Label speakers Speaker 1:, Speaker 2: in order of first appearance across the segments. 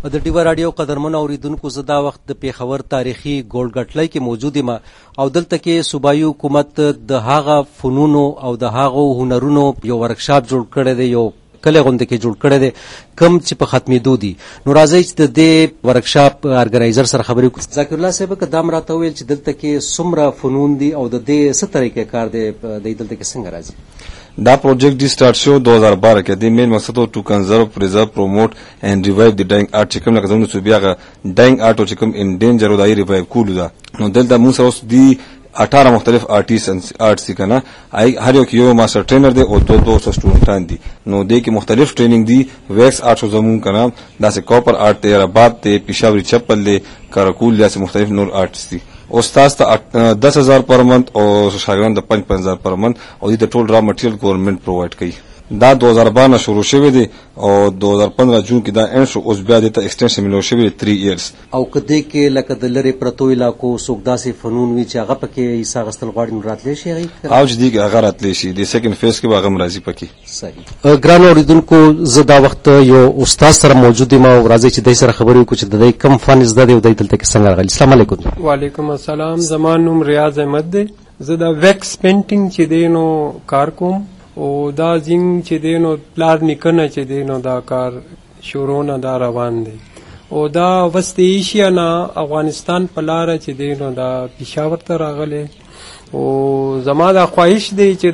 Speaker 1: د ډیوا راډیو قدرمنو اوریدونکو زه دا وخت د پیښور تاریخي ګولډګټلۍ کې موجود یم او دلته کې صوبایي حکومت د هغه فنونو او د هغو هنرونو یو ورکشاپ جوړ کړی دی، یو کلی غونډه کې جوړ کړی دی کم چې په ختمېدو دي. نو راځئ چې د دې ورکشاپ ارګنایزر سره خبرې وکړو. ذاکر الله صاحب که دا م راته وویل چې دلته کې څومره فنون دي او د دې څه طریقې کار دی، دی دلته کې څنګه راځي؟
Speaker 2: دا پروجیکٹ دی سٹارٹ شو 2012 کې دی. مین مقصد ټو کنزرو پریزرو پروموټ اینڈ ریوایو دی ډاینګ آرټ چې کوم لکه زموږ صوبیا غا ډاینګ آرټ چې کوم ان ډینجر او دای ریوایو کول دا. نو دلته موږ سره اوس دی 18 مختلف آرټیسټس آرټس کنه هر یو کې یو ماستر ټرینر دی او 200 سټوډنټان دي. نو دې کې مختلف ټریننګ دی. ویکس آرټ زمون کنه داسې کوپر آرټ دی، رباب دی، پېښوري چپل دی، کارکول داسې مختلف نور آرټس دي. استاد ته 10,000 پر منت او شاګردان د 5,000 پر منت او د ټول را مټیریل ګورنمنت پرووایډ کوي. دا 2012 شروع شوی دی او 2015 جون کې دا اینډ شو. اوس بیا د ایکسټنشن ملو شوی 3 ایئرز.
Speaker 1: او کده کې لکه د لری پرتو علاقو څوک داسې فنون وی چې هغه پکې حصہ غستل غواړي نو راتلی شي هغه
Speaker 2: او چې دی هغه راتلی شي د سیکنډ فیز کې هغه مرضی پکې.
Speaker 1: صحیح. ګران اوریدونکو زه دا وخت یو استاد سره موجود یم او راځي چې دای سره خبرې وکړو چې د دې کم فن زده دی او دای دلته کې څنګه راغلی. السلام علیکم.
Speaker 3: وعلیکم السلام. زما نوم ریاض احمد دی. زه دا ویکس پینټینګ چې دی نو کار کوم او دا زنګ چې دی نو پلار نیکنه چې دی نو دا کار شروع نه دا روان دی او دا وست ایشیا نه افغانستان په لاره چې دی نو دا پېښور ته راغلی او زما دا خواهش دی چې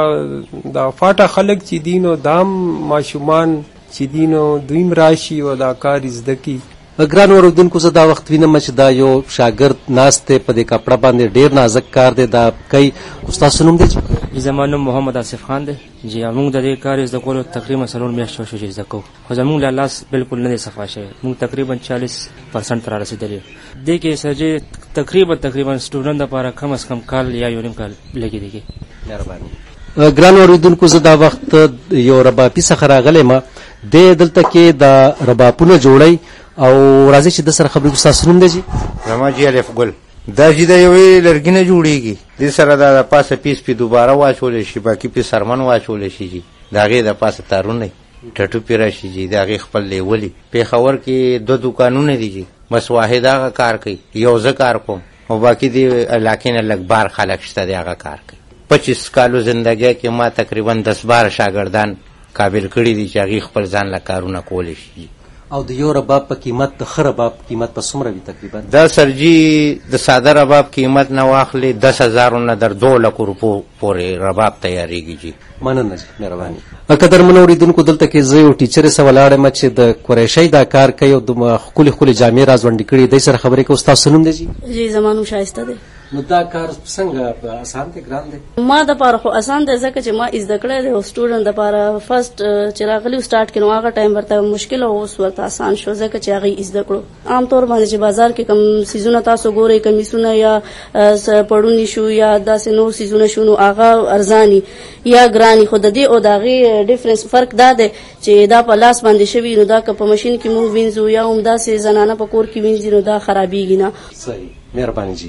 Speaker 3: دا فاټه خلک چې دی نو دام ماشومان چې دی نو دویم راشي او دا کار زده کړي.
Speaker 1: ګران اوریدونکو زه دا وخت وینم چې دا یو شاګرد ناست دی په دې کپړه باندې، ډېر نازک کار دی. دا کوي استاد څه نوم دی؟
Speaker 4: زما نوم محمد آصف خان دی. جی موږ د دې کار زده کولو تقریبا 4 میاشتې وشوه چې زده کوو، خو زموږ له لاس بالکل نه دی صفا شوی. موږ تقریبا 40% ته رارسېدلي. دې کې سرجې تقریبا سټوډنټ دپاره کم از کم کال یا یو نیم کال لګېدېږي.
Speaker 1: مهرباني. ګران اوریدونکو زه دا وخت یو ربابي څخه راغلی یم. دی دلته کې د ربابونه جوړی او راځي چې د سره خبرې وکړو. ستاسو نوم دی جي؟
Speaker 5: زما جي الف ګل. دا چې د یوې لرګي نه جوړېږي، دې سره د پاسه پیس پې دوباره واچولی شي، باقي پې سرمن واچولی شي جي. د هغې د پاسه تارونه ټټو پې راشي جي، د هغې خپل لیولي. پېښور کې 2 دوکانونه دي جي، بس واحد هغه کار کوي، یو زه کار کوم او باقي د علاقې نه لږ بار خلک شته دی هغه کار کوي. 25 کالو زندګۍ کې ما تقریبا 10-12 شاګردان قابل کړي دي چې هغې خپل ځان له کارونه کولی شي.
Speaker 1: او د یو رباب په قیمت د ښه رباب قیمت په څومره وي تقریبا؟
Speaker 5: دا سرجي د ساده رباب قیمت نه واخلي 10,000 نه در 2 لک روپو پورې رباب تیاریږي جي.
Speaker 1: مننه جي، مهرباني. قدرمنو اوریدونکو دلته کې زه یو ټیچر سره ولاړ یم چې د قریشۍ دا کار کوي او د ښکلې ښکلې جامې راځوندې کړي. دی سره خبرې کوو. ستاسو نوم دی جي؟
Speaker 6: جی زما نوم شایسته دی.
Speaker 1: نو دا کار څنګه آسان دی ګران دی؟
Speaker 6: ما دپاره خو آسان دی ځکه چې ما زده کړی دی او سټوډنټ دپاره فرسټ چې راغلي سټارټ کې نو هغه ټایم ورته مشکل او اوس ورته آسان شو ځکه چې هغې زده کړو. عام طور باندې چې بازار کې کوم څیزونه تاسو ګورئ، کمیسونه یا پړوني شو یا داسې نور څیزونه شو نو هغه ارزاني یا ګراني، خو د دې او د هغې ډفرنس فرق دا دی چې دا په لاس باندې شوي نو دا که په مشین کې مونږ وینځو یا هم داسې زنانه په کور کې وینځي نو دا خرابېږي نه.
Speaker 1: صحیح، مهرباني جي.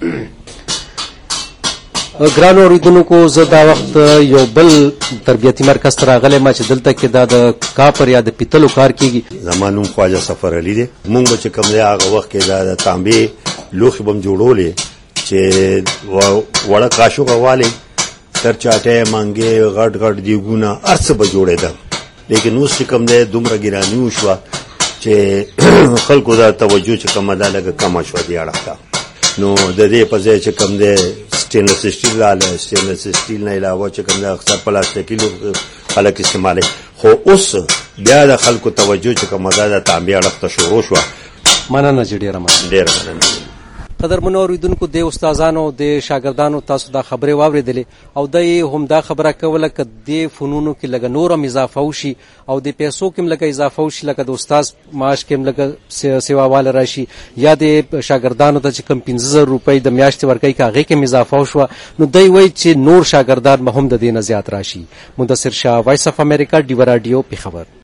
Speaker 1: ګرانو اوریدونکو زه دا وخت یو بل تربیتي مرکز ته راغلی یم چې دلته کې دا د کاپر یا د پیتلو کار کېږي.
Speaker 7: زما نوم خواجه سفر علي دی. مونږ به چې کوم دی هغه وخت کې دا د تانبې لوښي به م جوړولې چې وړه قاشوغه والې سرچاټۍ منګې غټ غټ دیګونه هر څه به جوړېده. لیکن اوس چې کوم دی دومره ګراني وشوه چې خلکو دا توجه چې کومه ده لږه کمه شوه دې اړخ ته. نو د دې په ځای چې کوم دی سټینلس سټیل راغلی، سټینلس سټیل نه علاوه چې کوم دی اکثر پلاستیکي خلک استعمالوي. خو اوس بیا د خلکو توجه چې کومه ده د تانبې اړخ ته شروع شوه.
Speaker 1: مننه جي، ډېره مننه.
Speaker 7: ډېره مننه.
Speaker 1: قدرمنو اوریدونکو د استادانو د شاګردانو تاسو دا خبرې واورېدلې او دی هم دا خبره کوله که د فنونو کې لږه نور هم اضافه وشي او د پیسو کې هم لږه اضافه وشي، لکه د استاد معاش کې هم لږه سیواواله راشي یا د شاګردانو ته چې کوم 15,000 روپۍ د میاشتې ورکوي که هغې کې هم اضافه وشوه نو دی وایي چې نور شاګردان به هم د دې نه زیات راشي. مدثر شاه، وایس اف امریکا، ډیوا راډیو، پېښور.